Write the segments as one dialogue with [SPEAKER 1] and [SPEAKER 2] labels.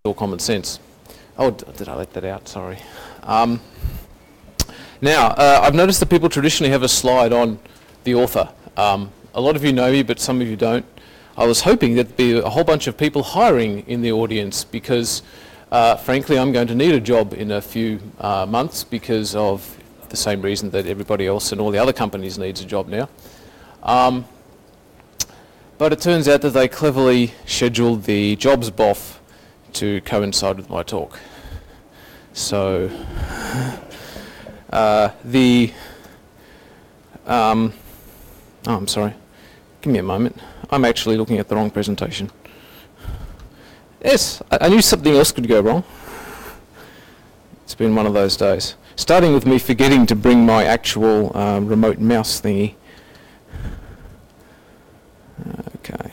[SPEAKER 1] Or common sense. Oh, did I let that out? Sorry. Now, I've noticed that people traditionally have a slide on the author. A lot of you know me, but some of you don't. I was hoping there'd be a whole bunch of people hiring in the audience because, frankly, I'm going to need a job in a few months because of the same reason that everybody else and all the other companies needs a job now. But it turns out that they cleverly scheduled the jobs BOF to coincide with my talk. So oh, I'm sorry. Give me a moment. I'm actually looking at the wrong presentation. Yes, I knew something else could go wrong. It's been one of those days. Starting with me forgetting to bring my actual remote mouse thingy. Okay.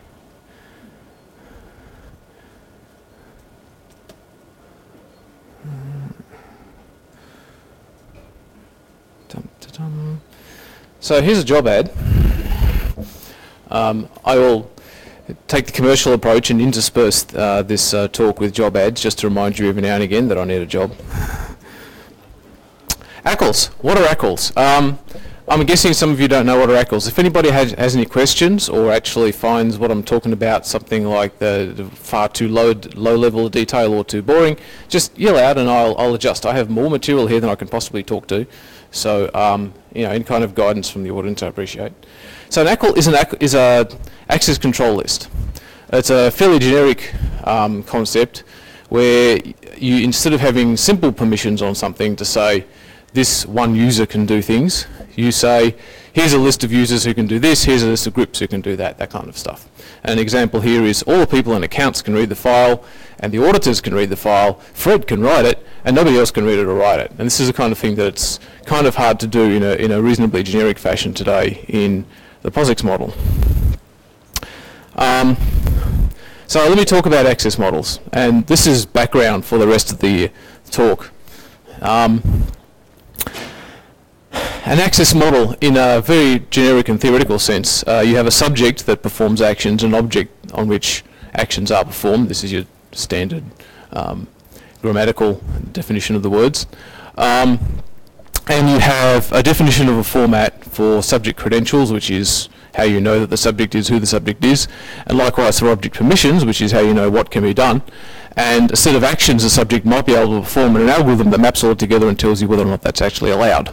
[SPEAKER 1] So here's a job ad. I will take the commercial approach and intersperse this talk with job ads just to remind you every now and again that I need a job. ACLs. What are ACLs? I'm guessing some of you don't know what are ACLs. If anybody has any questions or actually finds what I'm talking about something like the far too low level of detail or too boring, just yell out and I'll adjust. I have more material here than I can possibly talk to. So, any kind of guidance from the audience I appreciate. So an ACL is a access control list. It's a fairly generic concept where you, instead of having simple permissions on something to say this one user can do things, you say here's a list of users who can do this, here's a list of groups who can do that kind of stuff. And an example here is all the people in accounts can read the file and the auditors can read the file, Fred can write it, and nobody else can read it or write it. And this is the kind of thing that's kind of hard to do in a reasonably generic fashion today in the POSIX model. So let me talk about access models, and this is background for the rest of the talk. An access model, in a very generic and theoretical sense, you have a subject that performs actions, an object on which actions are performed. This is your standard grammatical definition of the words. And you have a definition of a format for subject credentials, which is how you know that the subject is who the subject is, and likewise for object permissions, which is how you know what can be done, and a set of actions the subject might be able to perform in an algorithm that maps all together and tells you whether or not that's actually allowed.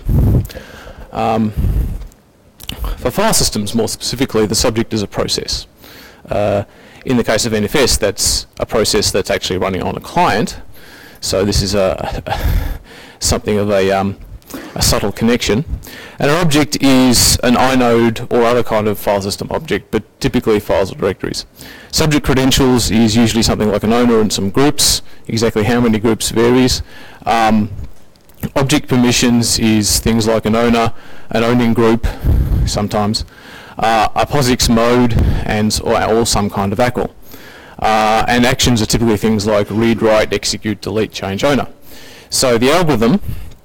[SPEAKER 1] For file systems, more specifically, the subject is a process. In the case of NFS, that's a process that's actually running on a client, so this is something of a subtle connection. And an object is an inode or other kind of file system object, but typically files or directories. Subject credentials is usually something like an owner and some groups. Exactly how many groups varies. Object permissions is things like an owner, an owning group, sometimes, a POSIX mode, or some kind of ACL. And actions are typically things like read, write, execute, delete, change owner. So the algorithm,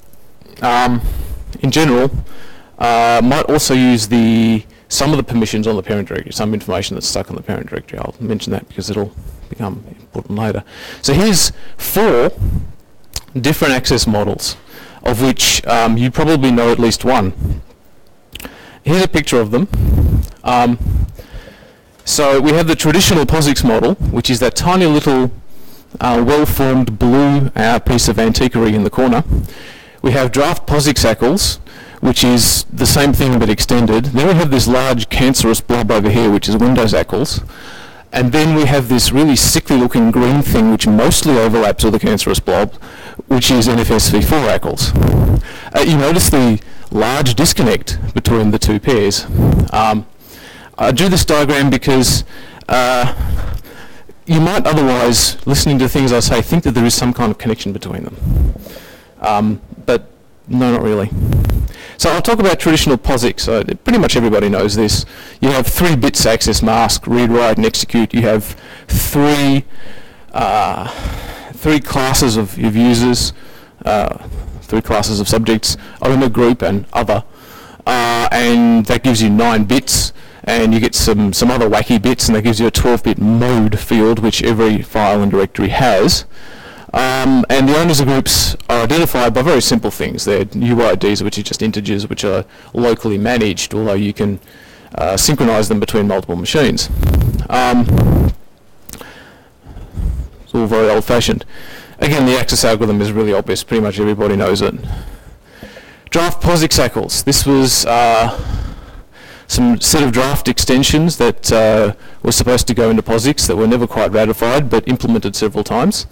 [SPEAKER 1] in general, might also use some of the permissions on the parent directory, some information that's stuck on the parent directory. I'll mention that because it'll become important later. So here's 4 different access models, of which you probably know at least one. Here's a picture of them. So we have the traditional POSIX model, which is that tiny little well-formed blue piece of antiquary in the corner. We have draft POSIX ACLs, which is the same thing but extended. Then we have this large cancerous blob over here, which is Windows ACLs. And then we have this really sickly looking green thing which mostly overlaps with the cancerous blob, which is NFS v4 ACLs. You notice the large disconnect between the two pairs. I drew this diagram because you might otherwise, listening to things I say, think that there is some kind of connection between them. But no, not really. So I'll talk about traditional POSIX. Pretty much everybody knows this. You have 3 bits access mask, read, write, and execute. You have 3 classes of users, 3 classes of subjects, owner, group, and other. And that gives you 9 bits. and you get some other wacky bits, and that gives you a 12-bit mode field, which every file and directory has. And the owners of groups are identified by very simple things. They're UIDs, which are just integers, which are locally managed, although you can synchronize them between multiple machines. It's all very old-fashioned. Again, the access algorithm is really obvious. Pretty much everybody knows it. Draft POSIX ACLs. This was some set of draft extensions that were supposed to go into POSIX that were never quite ratified, but implemented several times.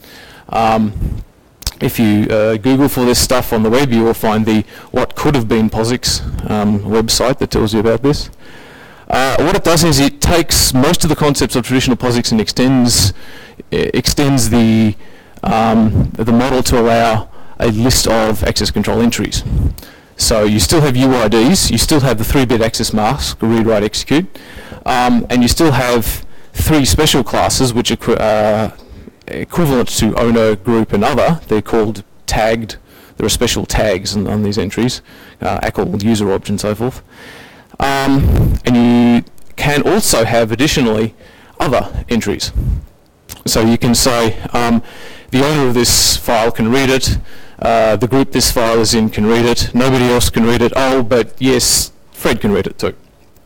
[SPEAKER 1] If you Google for this stuff on the web, you will find the what could have been POSIX website that tells you about this. What it does is it takes most of the concepts of traditional POSIX and extends the model to allow a list of access control entries. So you still have UIDs, you still have the 3-bit access mask, read, write, execute, and you still have 3 special classes which are equivalent to owner, group, and other. They're called tagged. There are special tags on these entries, ACL, user, object, and so forth. And you can also have additionally other entries. So you can say the owner of this file can read it, the group this file is in can read it, nobody else can read it, oh, but yes, Fred can read it too.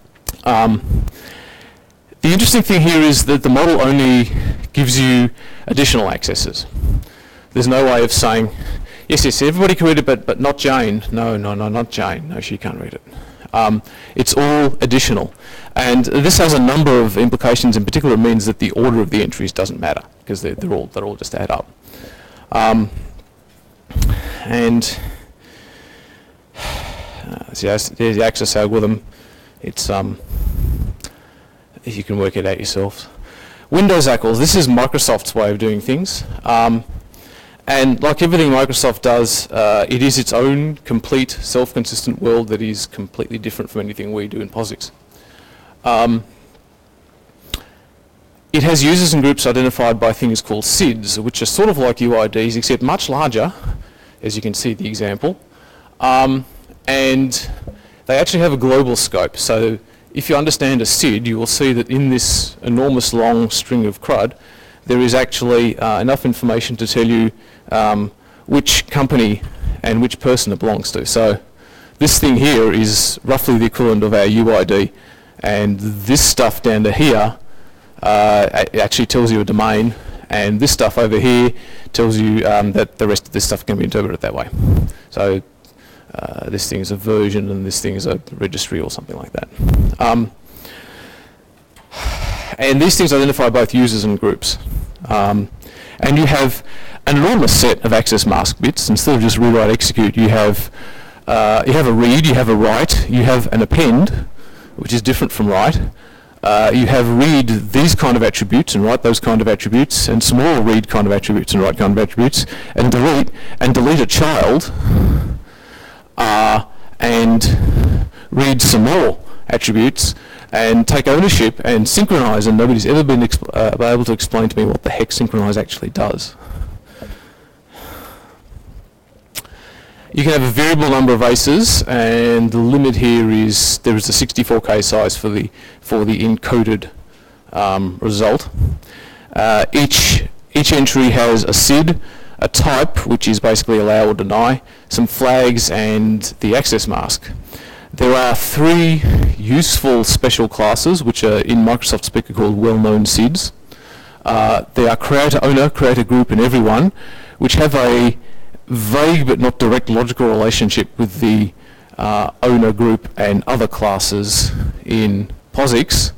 [SPEAKER 1] The interesting thing here is that the model only gives you additional accesses. There's no way of saying, yes, everybody can read it, but not Jane. No, not Jane. No, she can't read it. It's all additional. And this has a number of implications. In particular, it means that the order of the entries doesn't matter, because they're all just add up. So there's the access algorithm. It's you can work it out yourselves. Windows ACLs, this is Microsoft's way of doing things. And like everything Microsoft does, it is its own complete self-consistent world that is completely different from anything we do in POSIX. It has users and groups identified by things called SIDs, which are sort of like UIDs, except much larger, as you can see the example. And they actually have a global scope. So if you understand a SID, you will see that in this enormous long string of CRUD, there is actually enough information to tell you which company and which person it belongs to. So this thing here is roughly the equivalent of our UID, and this stuff down to here actually tells you a domain, and this stuff over here tells you that the rest of this stuff can be interpreted that way. So this thing is a version and this thing is a registry or something like that. And these things identify both users and groups. And you have an enormous set of access mask bits. Instead of just read, write, execute, you have a read, you have a write, you have an append, which is different from write. You have read these kind of attributes and write those kind of attributes, and some more read kind of attributes and write kind of attributes, and delete a child, and read some more attributes, and take ownership and synchronize, and nobody's ever been able to explain to me what the heck synchronize actually does. You can have a variable number of aces, and the limit here is there is a 64K size for the encoded result. Each entry has a SID, a type, which is basically allow or deny, some flags, and the access mask. There are 3 useful special classes which are in Microsoft speak called well-known SIDs. They are creator, owner, creator group, and everyone, which have a vague but not direct logical relationship with the owner group and other classes in POSIX.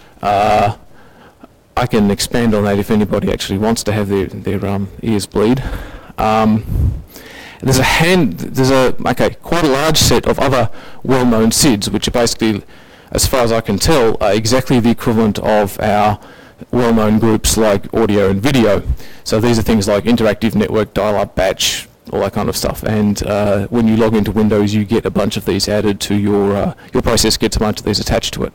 [SPEAKER 1] I can expand on that if anybody actually wants to have their ears bleed. There's quite a large set of other well-known SIDs, which are basically, as far as I can tell, are exactly the equivalent of our well-known groups like audio and video. So these are things like interactive network, dial-up, batch, all that kind of stuff. And when you log into Windows, you get a bunch of these added to your process gets a bunch of these attached to it.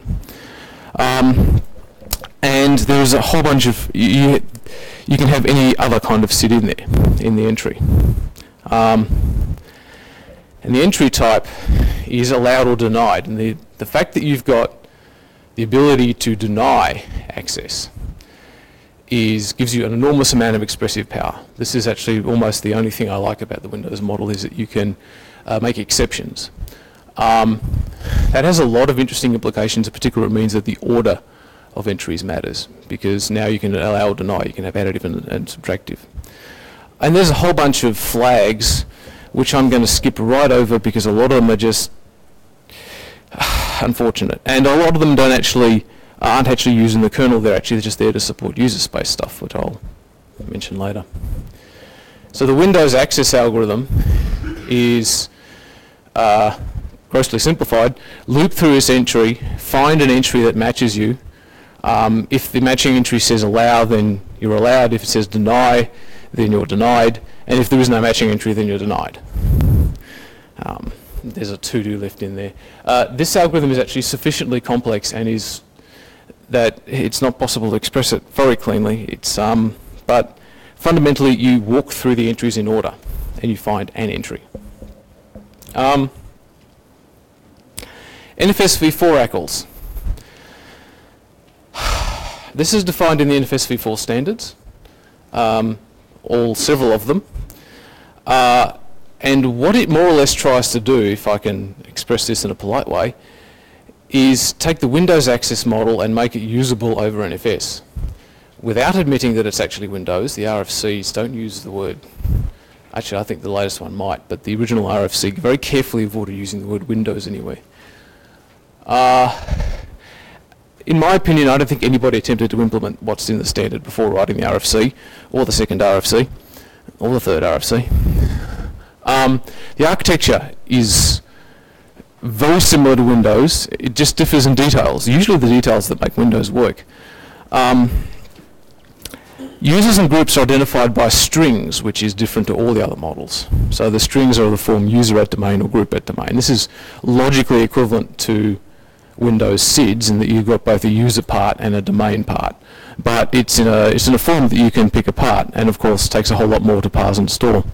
[SPEAKER 1] And there's a whole bunch of you can have any other kind of SID in there in the entry. And the entry type is allowed or denied, and the fact that you've got the ability to deny access gives you an enormous amount of expressive power. This is actually almost the only thing I like about the Windows model, is that you can make exceptions. That has a lot of interesting implications. In particular, it means that the order of entries matters, because now you can allow or deny, you can have additive and subtractive. And there's a whole bunch of flags which I'm going to skip right over because a lot of them are just unfortunate, and a lot of them aren't actually used in the kernel. They're just there to support user space stuff, which I'll mention later. So the Windows access algorithm is grossly simplified. Loop through this entry, find an entry that matches you. If the matching entry says allow, then you're allowed. If it says deny, then you're denied. And if there is no matching entry, then you're denied. There's a to-do left in there. This algorithm is actually sufficiently complex and is that it's not possible to express it very cleanly. But fundamentally, you walk through the entries in order and you find an entry. NFS-v4 ACLs. This is defined in the NFS-v4 standards, several of them. And what it more or less tries to do, if I can express this in a polite way, is take the Windows access model and make it usable over NFS. Without admitting that it's actually Windows, the RFCs don't use the word. Actually, I think the latest one might, but the original RFC very carefully avoided using the word Windows anywhere. In my opinion, I don't think anybody attempted to implement what's in the standard before writing the RFC, or the second RFC, or the third RFC. The architecture is very similar to Windows. It just differs in details, usually the details that make Windows work. Users and groups are identified by strings, which is different to all the other models. So the strings are of the form user at domain or group at domain. This is logically equivalent to Windows SIDS in that you've got both a user part and a domain part. But it's in a form that you can pick apart, and of course takes a whole lot more to parse and store.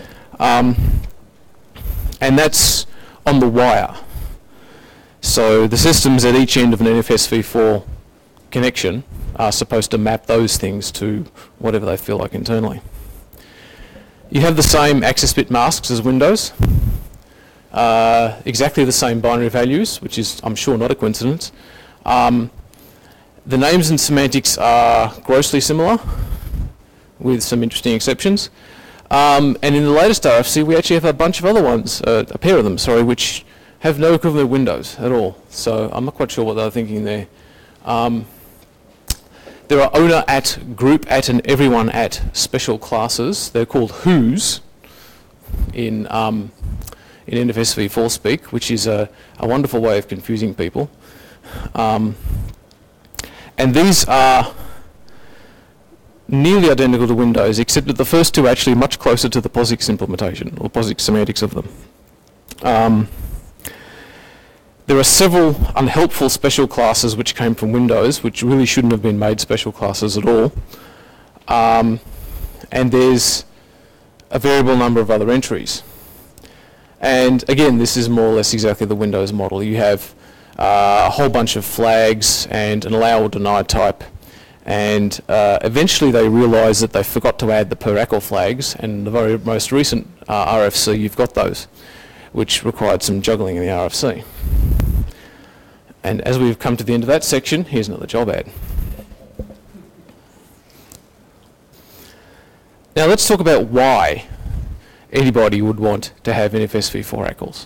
[SPEAKER 1] And that's on the wire. So the systems at each end of an NFS-v4 connection are supposed to map those things to whatever they feel like internally. You have the same access bit masks as Windows. Exactly the same binary values, which is, I'm sure, not a coincidence. The names and semantics are grossly similar, with some interesting exceptions. And in the latest RFC, we actually have a bunch of other ones, a pair of them, sorry, which have no equivalent Windows at all. So I'm not quite sure what they were thinking there. There are owner at, group at, and everyone at special classes. They're called who's in NFS-v4 speak, which is a wonderful way of confusing people. And these are nearly identical to Windows, except that the first two are actually much closer to the POSIX implementation, or POSIX semantics of them. There are several unhelpful special classes which came from Windows, which really shouldn't have been made special classes at all. And there's a variable number of other entries. And again, this is more or less exactly the Windows model. You have a whole bunch of flags and an allow or deny type. And eventually they realised that they forgot to add the per ACL flags, and in the very most recent RFC you've got those, which required some juggling in the RFC. And as we've come to the end of that section, here's another job ad. Now let's talk about why anybody would want to have NFS-v4 ACLs.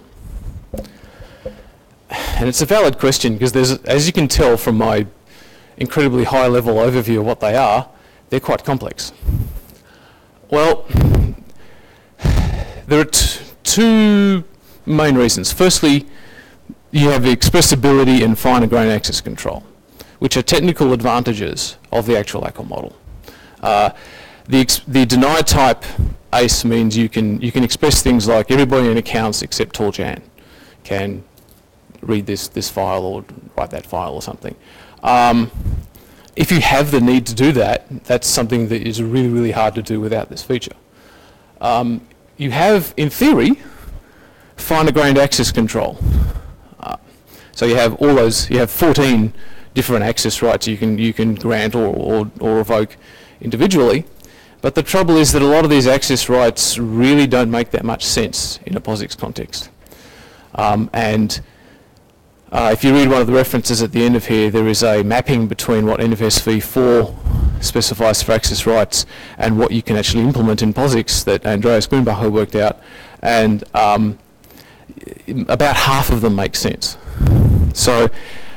[SPEAKER 1] And it's a valid question, because there's, as you can tell from my incredibly high level overview of what they are, they're quite complex. Well, there are two main reasons. Firstly, you have the expressibility and finer grain access control, which are technical advantages of the actual ACL model. The deny type ACE means you can express things like everybody in accounts except Tall Jan can read this file or write that file or something. If you have the need to do that, that's something that is really, really hard to do without this feature. You have, in theory, finer grained access control. So you have all those, you have 14 different access rights you can grant or revoke individually. But the trouble is that a lot of these access rights really don't make that much sense in a POSIX context. If you read one of the references at the end of here, there is a mapping between what NFS v4 specifies for access rights and what you can actually implement in POSIX that Andreas Grünbacher worked out, and about half of them make sense. So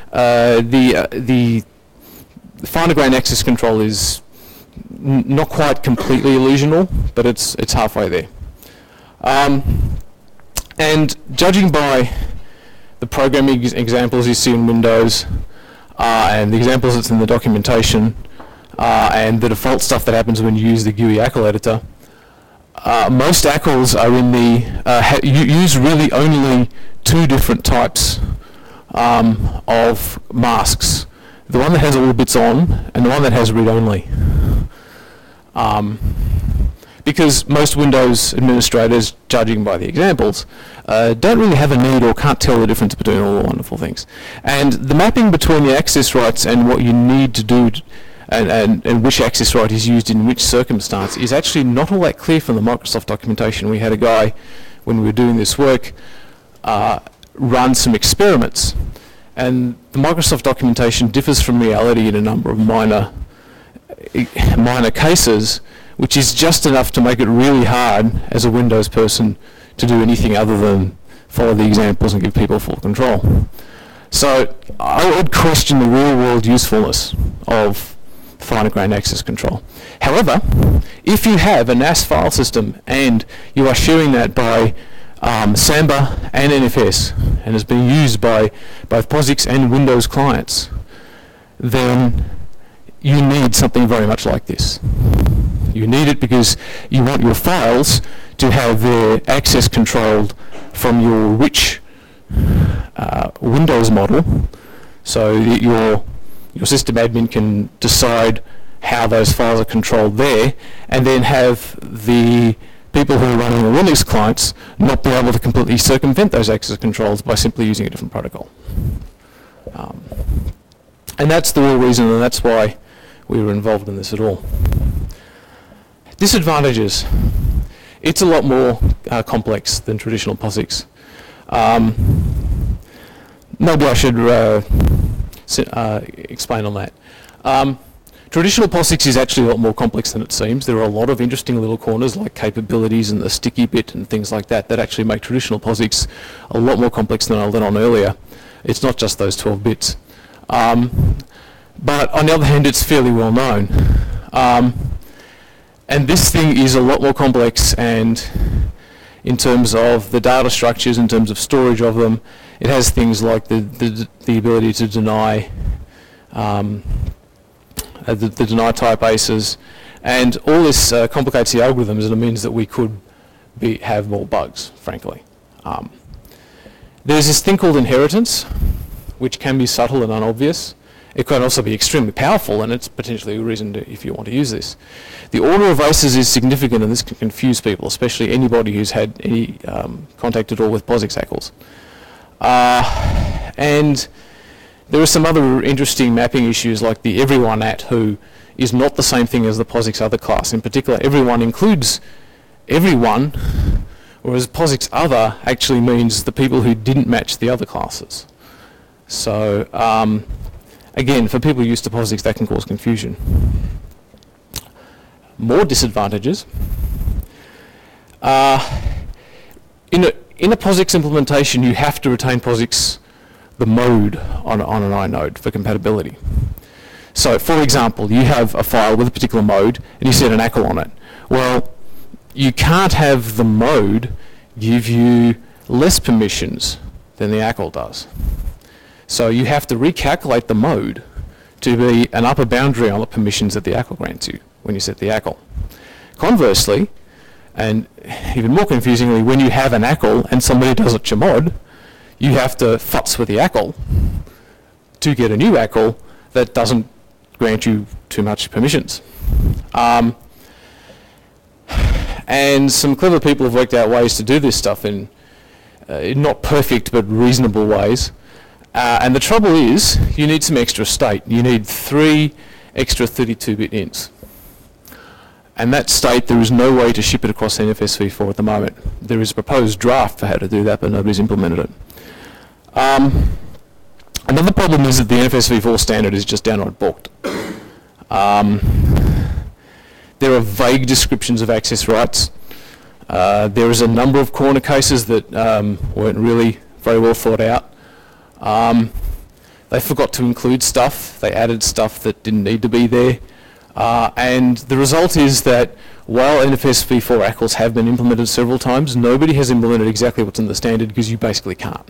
[SPEAKER 1] the finer grained access control is not quite completely illusional, but it's halfway there. And judging by the programming examples you see in Windows and the examples that's in the documentation and the default stuff that happens when you use the GUI ACL editor, most ACLs are in the use really only two different types of masks: the one that has all the bits on and the one that has read only. Because most Windows administrators, judging by the examples, don't really have a need or can't tell the difference between all the wonderful things. And the mapping between the access rights and what you need to do and which access right is used in which circumstance is actually not all that clear from the Microsoft documentation. We had a guy, when we were doing this work, run some experiments. And the Microsoft documentation differs from reality in a number of minor cases, which is just enough to make it really hard as a Windows person to do anything other than follow the examples and give people full control. So I would question the real-world usefulness of finer grained access control. However, if you have a NAS file system and you are sharing that by Samba and NFS and is being used by both POSIX and Windows clients, then you need something very much like this. You need it because you want your files to have their access controlled from your rich Windows model, so that your system admin can decide how those files are controlled there, and then have the people who are running the Linux clients not be able to completely circumvent those access controls by simply using a different protocol. And that's the real reason, and that's why we were involved in this at all. Disadvantages. It's a lot more complex than traditional POSIX. Maybe I should explain on that. Traditional POSIX is actually a lot more complex than it seems. There are a lot of interesting little corners like capabilities and the sticky bit and things like that that actually make traditional POSIX a lot more complex than I let on earlier. It's not just those 12 bits. But on the other hand, it's fairly well known. And this thing is a lot more complex, and in terms of the data structures, in terms of storage of them, it has things like the ability to deny the deny type ACEs, and all this complicates the algorithms, and it means that we could have more bugs, frankly. There's this thing called inheritance, which can be subtle and unobvious. It can also be extremely powerful, and it's potentially a reason if you want to use this. The order of ACEs is significant, and this can confuse people, especially anybody who's had any contact at all with POSIX ACLs. And there are some other interesting mapping issues, like the everyone at, who is not the same thing as the POSIX other class. In particular, everyone includes everyone, whereas POSIX other actually means the people who didn't match the other classes. So again, for people used to POSIX, that can cause confusion. More disadvantages. In a POSIX implementation, you have to retain POSIX, the mode on an inode for compatibility. So, for example, you have a file with a particular mode, and you set an ACL on it. Well, you can't have the mode give you less permissions than the ACL does. So you have to recalculate the mode to be an upper boundary on the permissions that the ACL grants you when you set the ACL. Conversely, and even more confusingly, when you have an ACL and somebody does a chmod, you have to futz with the ACL to get a new ACL that doesn't grant you too much permissions. And some clever people have worked out ways to do this stuff in not perfect but reasonable ways. And the trouble is, you need some extra state. You need 3 extra 32-bit ins. And that state, there is no way to ship it across NFS v4 at the moment. There is a proposed draft for how to do that, but nobody's implemented it. Another problem is that the NFS v4 standard is just downright balked. There are vague descriptions of access rights. There is a number of corner cases that weren't really very well thought out. They forgot to include stuff. They added stuff that didn't need to be there. And the result is that while NFS v4 ACLs have been implemented several times, nobody has implemented exactly what's in the standard because you basically can't.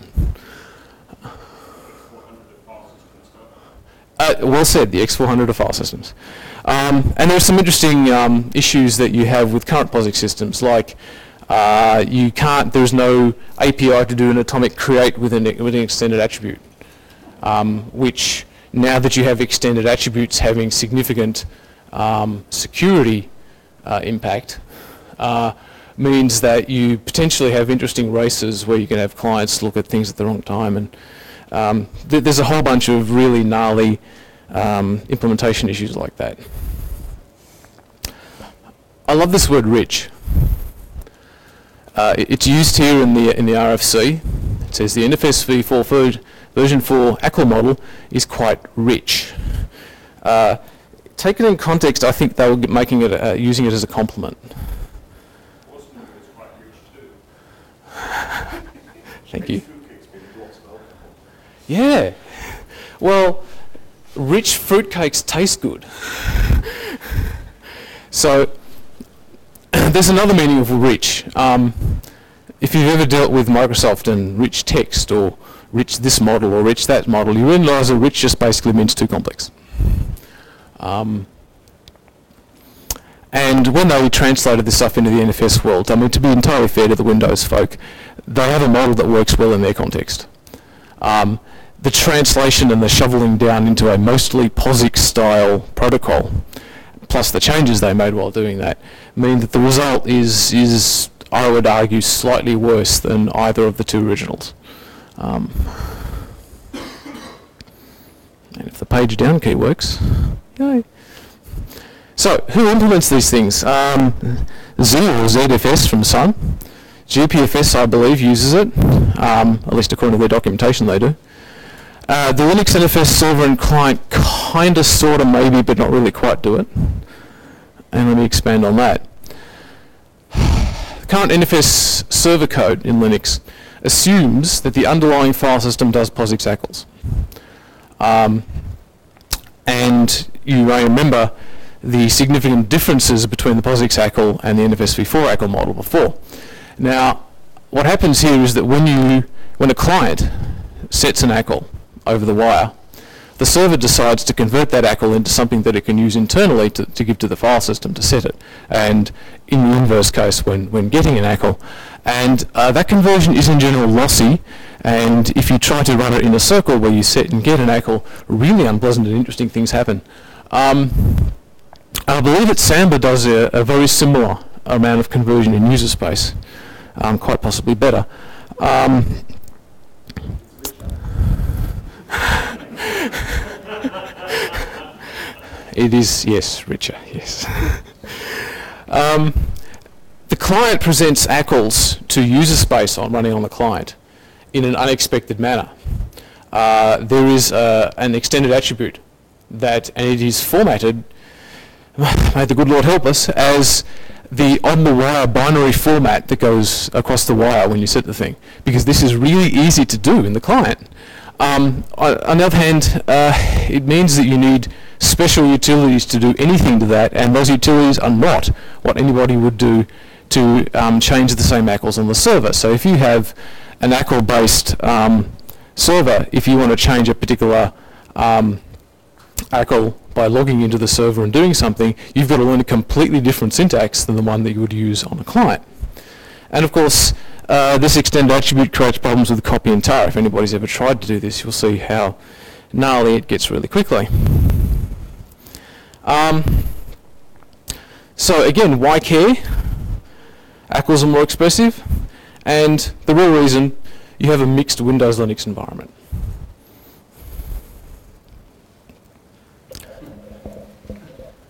[SPEAKER 1] Well said, the X400 of file systems. And there's some interesting issues that you have with current POSIX systems, like there's no API to do an atomic create with an extended attribute, which now that you have extended attributes having significant security impact, means that you potentially have interesting races where you can have clients look at things at the wrong time, and there's a whole bunch of really gnarly implementation issues like that. I love this word rich. It's used here in the RFC. It says the NFS v4 version 4 ACL model is quite rich. Taken in context, I think they were making it using it as a compliment. Thank you. Yeah. Well, rich fruitcakes taste good. So there's another meaning of rich. If you've ever dealt with Microsoft and rich text or rich this model or rich that model, you realise that rich just basically means too complex. And when they translated this stuff into the NFS world, I mean, to be entirely fair to the Windows folk, they have a model that works well in their context. The translation and the shoveling down into a mostly POSIX-style protocol, plus the changes they made while doing that, mean that the result is, I would argue, slightly worse than either of the two originals. And if the page down key works, yay. So, who implements these things? Z or ZFS from Sun. GPFS, I believe, uses it, at least according to their documentation they do. The Linux NFS server and client kinda, sorta, maybe, but not really quite do it. And let me expand on that. The current NFS server code in Linux assumes that the underlying file system does POSIX ACLs. And you may remember the significant differences between the POSIX ACL and the NFS v4 ACL model before. Now, what happens here is that when a client sets an ACL over the wire, the server decides to convert that ACL into something that it can use internally to give to the file system to set it, and in the inverse case when getting an ACL. And that conversion is in general lossy, and if you try to run it in a circle where you set and get an ACL, really unpleasant and interesting things happen. I believe that Samba does a very similar amount of conversion in user space, quite possibly better. It is, yes, richer, yes. The client presents ACLs to user space running on the client in an unexpected manner. There is an extended attribute and it is formatted, may the good Lord help us, as the on-the-wire binary format that goes across the wire when you set the thing, because this is really easy to do in the client. On the other hand, it means that you need special utilities to do anything to that, and those utilities are not what anybody would do to change the same ACLs on the server. So if you have an ACL-based server, if you want to change a particular ACL by logging into the server and doing something, you've got to learn a completely different syntax than the one that you would use on a client. And of course, this extended attribute creates problems with copy and tar. If anybody's ever tried to do this, you'll see how gnarly it gets really quickly. So again, why care? ACLs are more expensive, and the real reason, you have a mixed Windows Linux environment.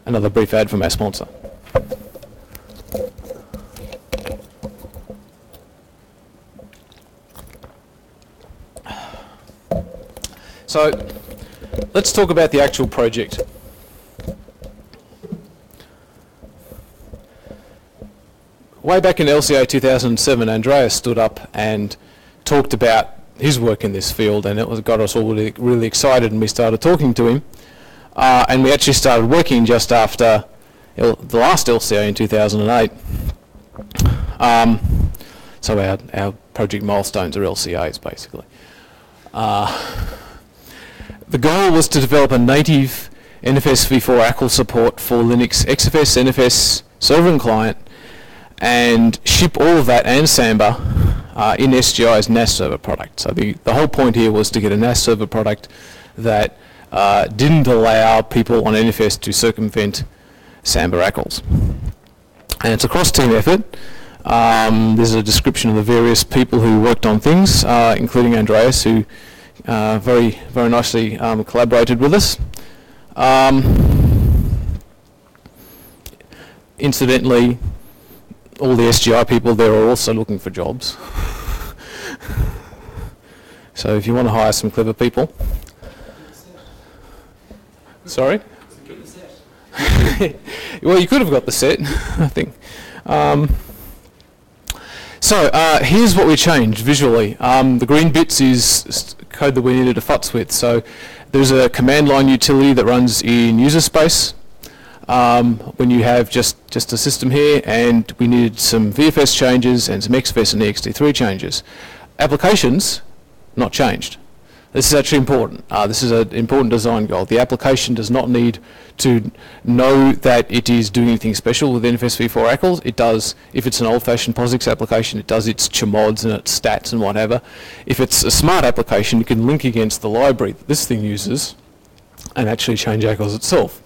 [SPEAKER 1] another brief ad from our sponsor. So let's talk about the actual project. Way back in LCA 2007, Andreas stood up and talked about his work in this field, and it got us all really excited, and we started talking to him. And we actually started working just after the last LCA in 2008. So our project milestones are LCAs, basically. The goal was to develop a native NFS v4 ACL support for Linux XFS, NFS server and client, and ship all of that and Samba in SGI's NAS server product. So the whole point here was to get a NAS server product that didn't allow people on NFS to circumvent Samba ACLs. And it's a cross-team effort. There's a description of the various people who worked on things, including Andreas, who very nicely collaborated with us. Incidentally, all the SGI people there are also looking for jobs. So if you want to hire some clever people. Sorry? Well, you could have got the set, I think. So here's what we changed visually. The green bits is code that we needed to futz with. So there's a command line utility that runs in user space when you have just a system here, and we needed some VFS changes and some XFS and ext3 changes. Applications, not changed. This is actually important. This is an important design goal. The application does not need to know that it is doing anything special with NFS v4 ACLs. It does, if it's an old-fashioned POSIX application, it does its chmods and its stats and whatever. If it's a smart application, you can link against the library that this thing uses and actually change ACLs itself.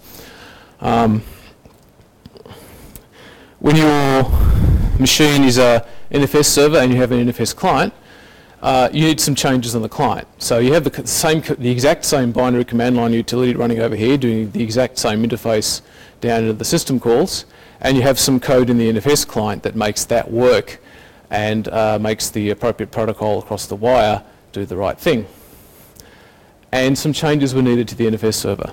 [SPEAKER 1] When your machine is a NFS server and you have an NFS client, you need some changes on the client. So you have the exact same binary command line utility running over here, doing the exact same interface down into the system calls, and you have some code in the NFS client that makes that work and makes the appropriate protocol across the wire do the right thing. And some changes were needed to the NFS server.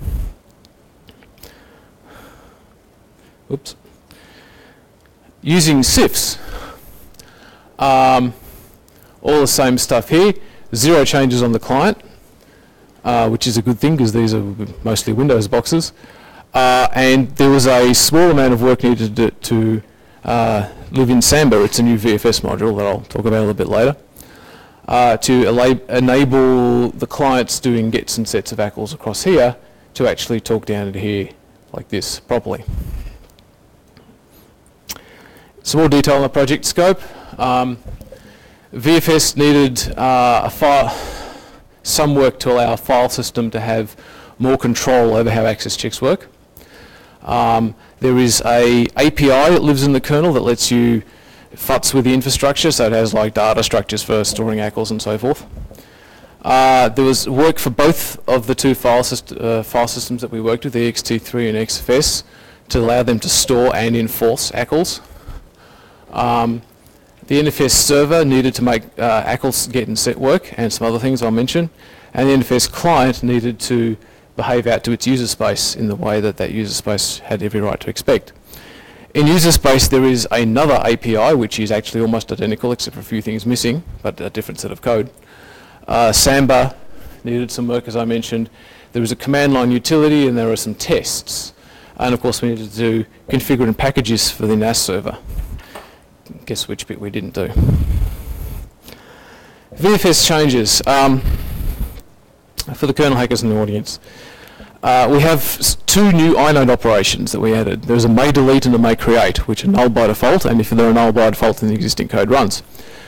[SPEAKER 1] Oops. Using CIFS. All the same stuff here, 0 changes on the client, which is a good thing because these are mostly Windows boxes. And there was a small amount of work needed to live in Samba. It's a new VFS module that I'll talk about a little bit later, to enable the clients doing gets and sets of ACLs across here to actually talk down into here like this properly. Some more detail on the project scope. VFS needed some work to allow a file system to have more control over how access checks work. There is a API that lives in the kernel that lets you futz with the infrastructure, so it has like data structures for storing ACLs and so forth. There was work for both of the two file systems that we worked with, the ext3 and XFS, to allow them to store and enforce ACLs. The NFS server needed to make ACLs get and set work, and some other things I'll mention. And the NFS client needed to behave out to its user space in the way that that user space had every right to expect. In user space there is another API which is actually almost identical except for a few things missing, but a different set of code. Samba needed some work, as I mentioned. There was a command line utility and there were some tests. And of course we needed to configure and packages for the NAS server. Guess which bit we didn't do. VFS changes. For the kernel hackers in the audience, we have two new inode operations that we added. There's a may delete and a may create, which are null by default, and if they're null by default, then the existing code runs.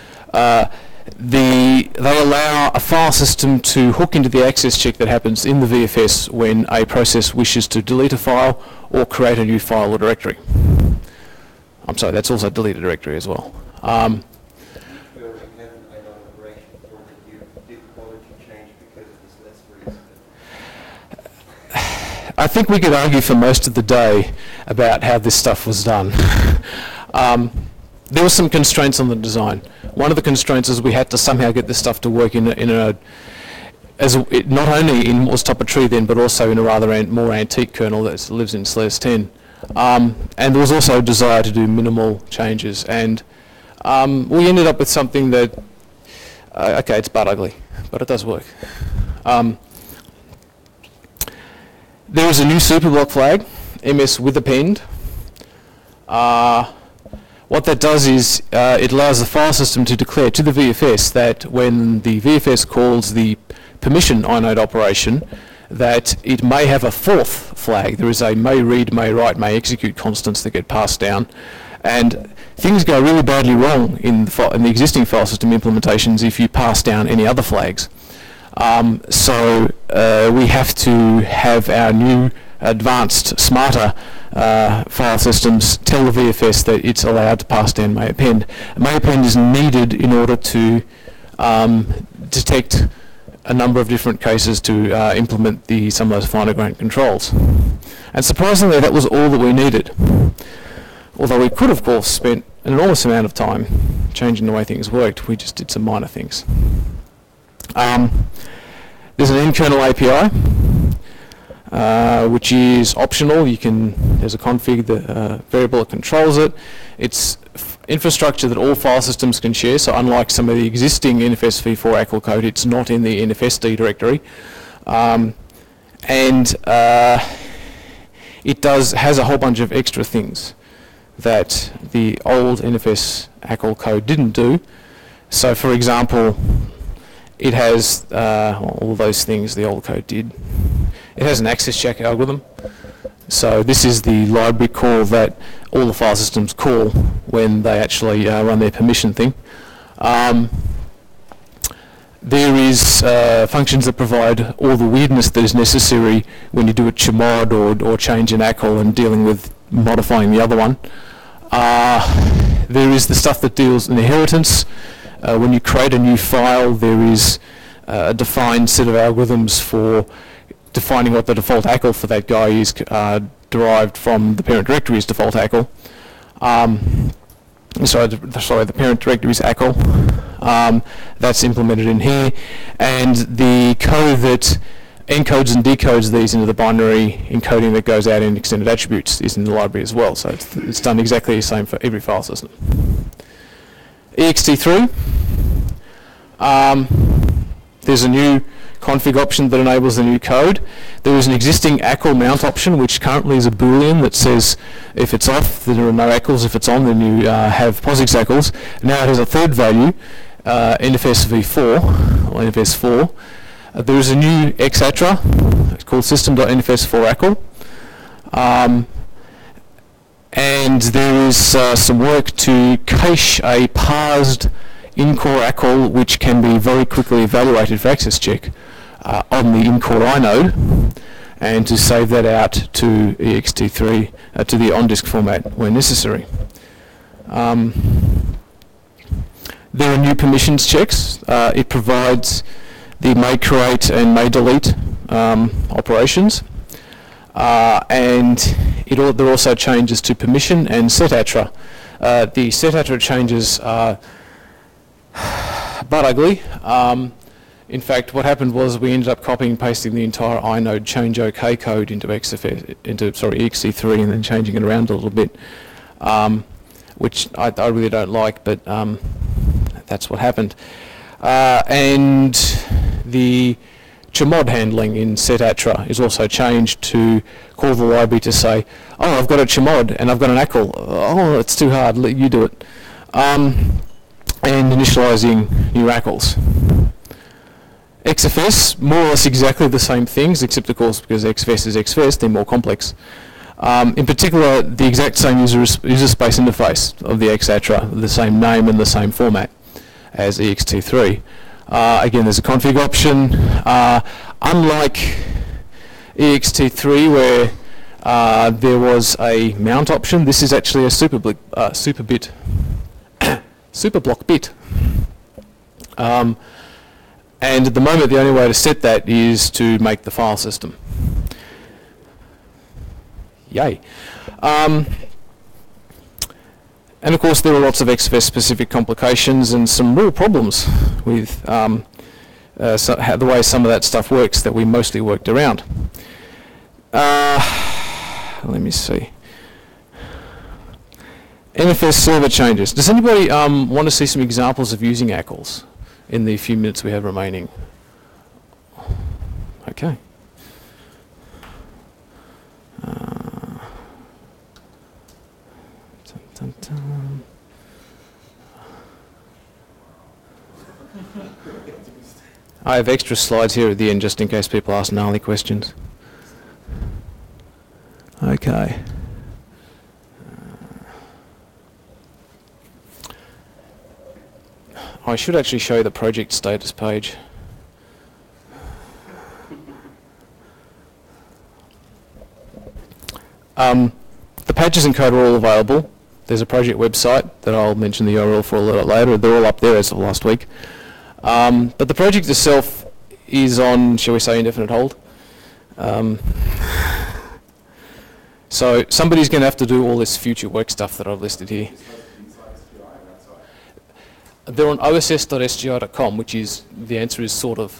[SPEAKER 1] They allow a file system to hook into the access check that happens in the VFS when a process wishes to delete a file or create a new file or directory. I'm sorry, that's also delete a directory as well. I think we could argue for most of the day about how this stuff was done. There were some constraints on the design. One of the constraints is we had to somehow get this stuff to work not only in what's top of tree then, but also in a rather more antique kernel that lives in SLES 10. And there was also a desire to do minimal changes, and we ended up with something that, okay, it's butt ugly, but it does work. There is a new superblock flag, MS with append. What that does is it allows the file system to declare to the VFS that when the VFS calls the permission inode operation, that it may have a fourth flag. There is a may read, may write, may execute constants that get passed down. And things go really badly wrong in the existing file system implementations if you pass down any other flags. So we have to have our new advanced, smarter file systems tell the VFS that it's allowed to pass down may append. May append is needed in order to detect a number of different cases to implement some of those finer grained controls. And surprisingly, that was all that we needed. Although we could, of course, spent an enormous amount of time changing the way things worked. We just did some minor things. There's an in-kernel API, which is optional. There's a config, variable that controls it. It's infrastructure that all file systems can share, so unlike some of the existing NFS v4 ACL code, it's not in the NFSD directory. It has a whole bunch of extra things that the old NFS ACL code didn't do. So for example, it has all those things the old code did. It has an access check algorithm. So this is the library call that all the file systems call when they actually run their permission thing. There is functions that provide all the weirdness that is necessary when you do a chmod or change an ACL and dealing with modifying the other one. There is the stuff that deals in inheritance. When you create a new file, there is a defined set of algorithms for defining what the default ACL for that guy is, derived from the parent directory's default ACL. Sorry, the parent directory's ACL. That's implemented in here, and the code that encodes and decodes these into the binary encoding that goes out in extended attributes is in the library as well. So it's done exactly the same for every file system. ext3. There's a new config option that enables the new code. There is an existing ACL mount option, which currently is a boolean that says if it's off, then there are no ACLs. If it's on, then you have POSIX ACLs. Now it has a third value, NFS v4 or NFS4. There is a new xatra. It's called system.nfs4ACL. And there is some work to cache a parsed in-core ACL, which can be very quickly evaluated for access check on the in-core inode, and to save that out to ext3, to the on-disk format where necessary. There are new permissions checks. It provides the may create and may delete operations. And there are also changes to permission and setatra. The setatra changes are but ugly. In fact, what happened was we ended up copying and pasting the entire inode change OK code into ext3 and then changing it around a little bit, which I really don't like, but that's what happened. And the chmod handling in setatra is also changed to call the library to say, oh, I've got a chmod and I've got an ACL. Oh, it's too hard, let you do it. And initializing new ACLs. XFS, more or less exactly the same things, except of course because XFS is XFS, they're more complex. In particular, the exact same user space interface of the xatra, the same name and the same format as ext3. Again, there's a config option. Unlike ext3 where there was a mount option, this is actually a superblock bit. And at the moment the only way to set that is to make the file system. Yay. And of course there are lots of XFS specific complications and some real problems with the way some of that stuff works that we mostly worked around. Let me see. NFS server changes. Does anybody want to see some examples of using ACLs in the few minutes we have remaining? Okay. Dun, dun. I have extra slides here at the end just in case people ask gnarly questions. Okay. I should actually show you the project status page. The patches and code are all available. There's a project website that I'll mention the URL for a little later. They're all up there as of last week. But the project itself is on, shall we say, indefinite hold. So somebody's going to have to do all this future work stuff that I've listed here. They're on oss.sgi.com, which is, the answer is sort of.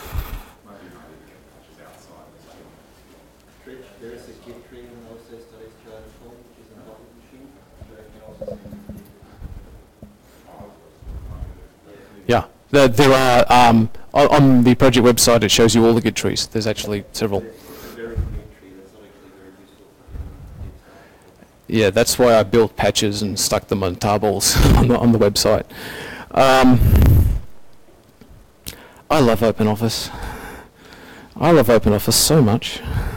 [SPEAKER 2] There is a Git tree on oss.sgi.com, which is an Outlook machine.
[SPEAKER 1] Yeah, there are, on the project website it shows you all the Git trees. There's actually several. Yeah, that's why I built patches and stuck them on tarballs on the website. I love OpenOffice. I love OpenOffice so much.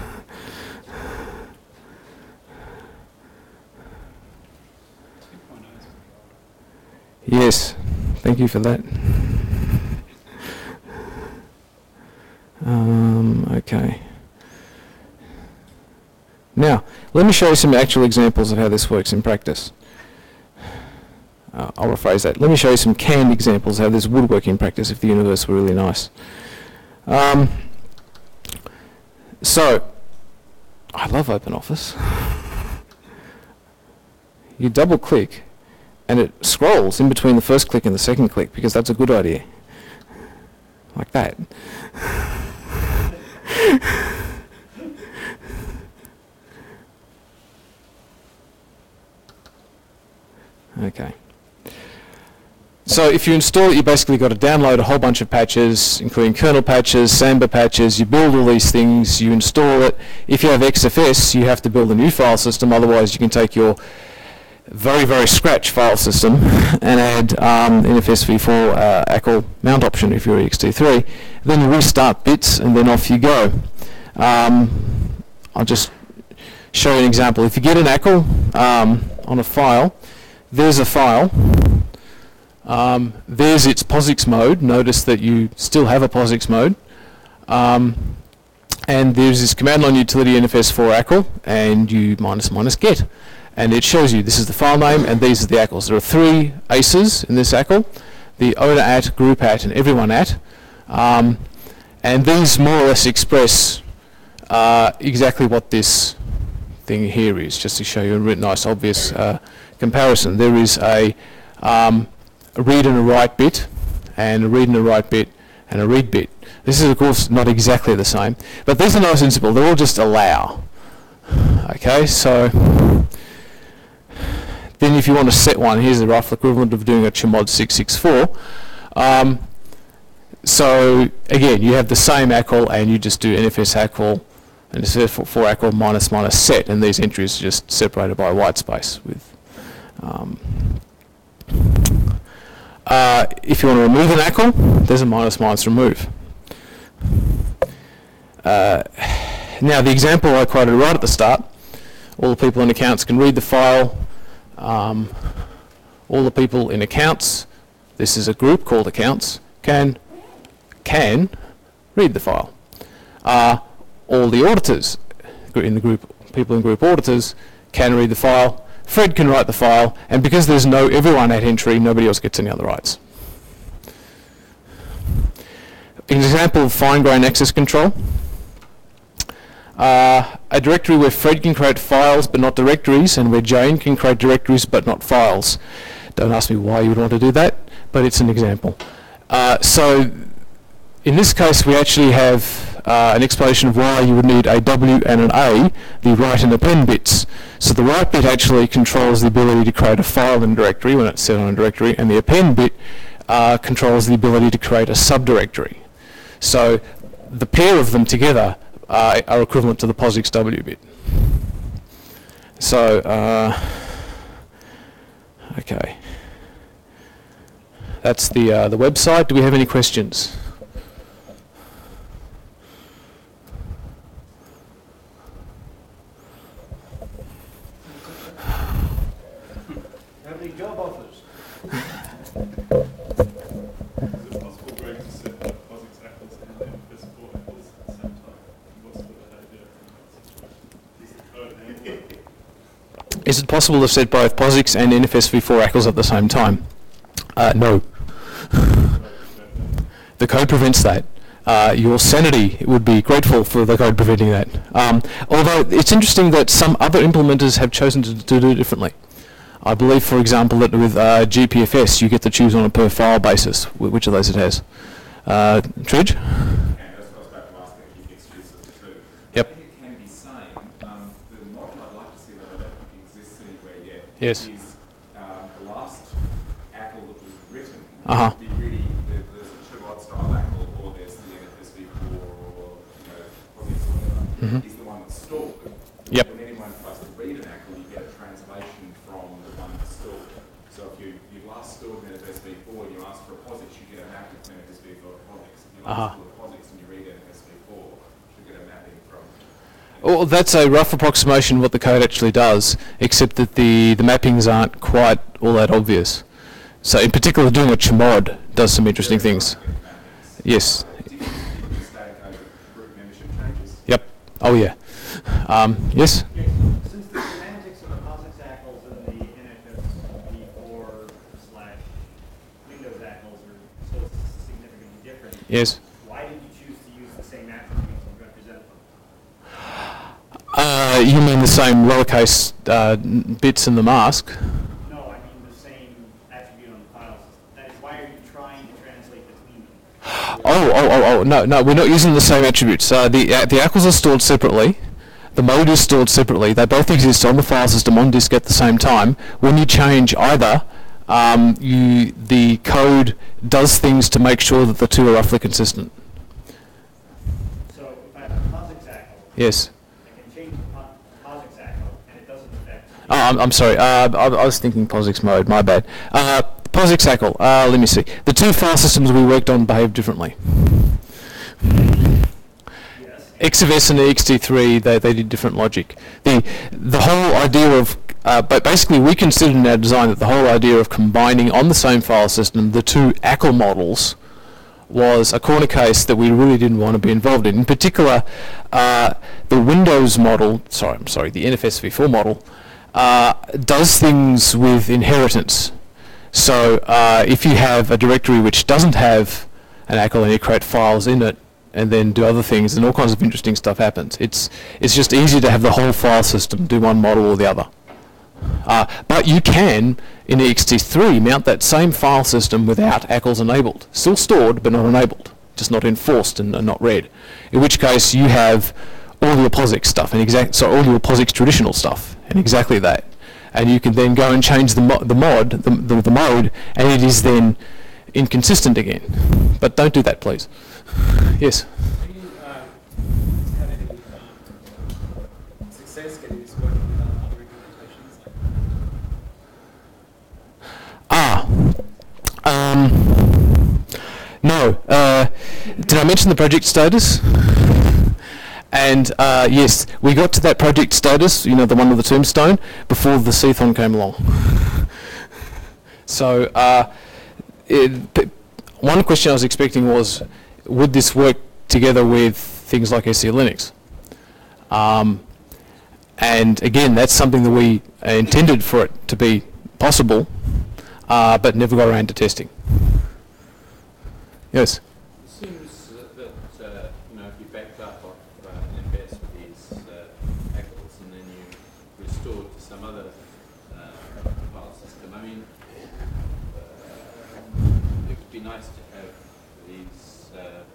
[SPEAKER 1] Yes, thank you for that. Okay. Now, let me show you some actual examples of how this works in practice. I'll rephrase that. Let me show you some canned examples of how this would work in practice if the universe were really nice. So, I love OpenOffice. You double click and it scrolls in between the first click and the second click because that's a good idea. Like that. Okay. So if you install it, you basically got to download a whole bunch of patches, including kernel patches, Samba patches. You build all these things, you install it. If you have XFS, you have to build a new file system. Otherwise, you can take your very, very scratch file system and add NFS v4 ACL mount option if you're ext3. Then you restart bits, and then off you go. I'll just show you an example. If you get an ACL on a file, there's a file. There's its POSIX mode. Notice that you still have a POSIX mode. And there's this command line utility NFS4 ACL, and you ---- get. And it shows you this is the file name, and these are the ACLs. There are 3 ACEs in this ACL: the owner @ group @ and everyone @. And these more or less express exactly what this thing here is, just to show you a nice, obvious comparison. There is a read and a write bit, and a read and a write bit, and a read bit. This is, of course, not exactly the same, but these are nice and simple. They're all just allow. Okay, so then if you want to set one, here's the rough equivalent of doing a chmod 664. So again, you have the same ACL, and you just do NFS ACL and NFS4 ACL -- set, and these entries are just separated by a white space with. If you want to remove an ACL, there's a -- remove. Now the example I quoted right at the start, all the people in accounts can read the file. All the people in accounts, this is a group called accounts, can read the file. All the auditors in the group, people in group auditors, can read the file. Fred can write the file, and because there's no everyone @ entry, nobody else gets any other rights. An example of fine-grained access control. A directory where Fred can create files but not directories, and where Jane can create directories but not files. Don't ask me why you would want to do that, but it's an example. So in this case, we actually have an explanation of why you would need a W and an A, the write and append bits. So the write bit actually controls the ability to create a file in a directory when it's set on a directory, and the append bit controls the ability to create a subdirectory. So the pair of them together are equivalent to the POSIX W bit. So, okay. That's the website. Do we have any questions?
[SPEAKER 3] How many job offers?
[SPEAKER 4] Is it possible, Greg, to set up POSIX ACLs and then NFS 4 ACLs at the same time? What's the behaviour in that situation? Is the code handle it?
[SPEAKER 1] Is it possible to set both POSIX and NFS v4 ACLs at the same time? No. The code prevents that. Your sanity would be grateful for the code preventing that. Although it's interesting that some other implementers have chosen to do it differently. I believe, for example, that with GPFS you get to choose on a per file basis which of those it has. Tridge?
[SPEAKER 5] And that's what I was about to ask, that you excuse of the two.
[SPEAKER 1] Yep.
[SPEAKER 5] I think it can be same. The model I'd like to see that I don't think exists anywhere yet
[SPEAKER 1] Yes.
[SPEAKER 5] is the last ACL that was written.
[SPEAKER 1] Uh-huh.
[SPEAKER 5] Be really, there's a two-odd style ACL, or there's the NFS4, or POSIX or whatever, is the one that's stored.
[SPEAKER 1] Yep.
[SPEAKER 5] When anyone tries to read an ACL, you get a translation from the one that's stored. So if you last stored an NFS4 and you ask for a POSIX, you get a mapping from NFS4 to POSIX. If you last stored a POSIX and you read NFS4, you get a mapping from.
[SPEAKER 1] Well, that's a rough approximation of what the code actually does, except that the mappings aren't quite all that obvious. So in particular, doing a chmod does some interesting things. Yes.
[SPEAKER 5] Group membership changes.
[SPEAKER 1] Yep. Oh yeah. Yes?
[SPEAKER 3] Yes. Since the semantics of the POSIX ACLs and the NFS4/Windows ACLs are so significantly different,
[SPEAKER 1] Yes.
[SPEAKER 3] why did you choose to use the same attributes to represent them?
[SPEAKER 1] You mean the same lowercase bits in the mask?
[SPEAKER 3] No, I mean the same attribute on the file system. That is, why are you trying to translate between them?
[SPEAKER 1] Oh, no, we're not using the same attributes. The ACLs are stored separately. The mode is stored separately. They both exist on the file system on disk at the same time. When you change either, the code does things to make sure that the two are roughly consistent.
[SPEAKER 3] So if I have a POSIX ACL,
[SPEAKER 1] Yes.
[SPEAKER 3] I can change the POSIX ACL and it doesn't affect.
[SPEAKER 1] Oh, I'm sorry. I was thinking POSIX mode. My bad. POSIX ACL. Let me see. The two file systems we worked on behave differently.
[SPEAKER 3] Yes.
[SPEAKER 1] XFS and ext3, they did different logic. The whole idea of, but basically we considered in our design that the whole idea of combining on the same file system the two ACL models was a corner case that we really didn't want to be involved in. In particular, the Windows model, the NFS v4 model, does things with inheritance. So if you have a directory which doesn't have an ACL and you create files in it, and then do other things, and all kinds of interesting stuff happens. It's just easier to have the whole file system do one model or the other. But you can, in ext3, mount that same file system without ACLs enabled. Still stored, but not enabled. Just not enforced and not read. In which case you have all your POSIX stuff, and all your POSIX traditional stuff, and exactly that. And you can then go and change the mode, and it is then inconsistent again. But don't do that, please. Yes.
[SPEAKER 6] Do you have any success getting this working with other implementations?
[SPEAKER 1] No. Did I mention the project status? And yes, we got to that project status, the one with the tombstone, before the Cthon came along. So one question I was expecting was, would this work together with things like SE Linux? And again, that's something that we intended for it to be possible, but never got around to testing. Yes?
[SPEAKER 7] It seems that if you backed up off NFS with these nice to have these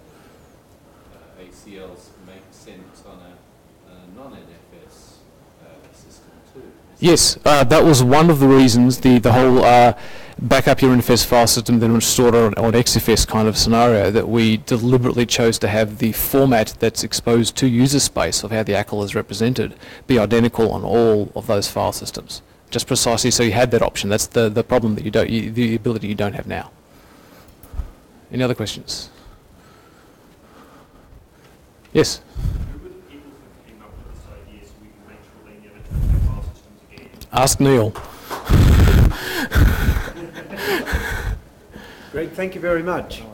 [SPEAKER 7] ACLs make sense on a non-NFS system too.
[SPEAKER 1] Yes, that was one of the reasons, the whole back up your NFS file system, then restore it on XFS kind of scenario, that we deliberately chose to have the format that's exposed to user space of how the ACL is represented be identical on all of those file systems. Just precisely so you had that option. That's the problem that you don't, the ability you don't have now. Any other questions? Yes?
[SPEAKER 3] Who were the people who came up with this idea so we can make sure they never touch their file systems again?
[SPEAKER 1] Ask Neil.
[SPEAKER 8] Great, thank you very much.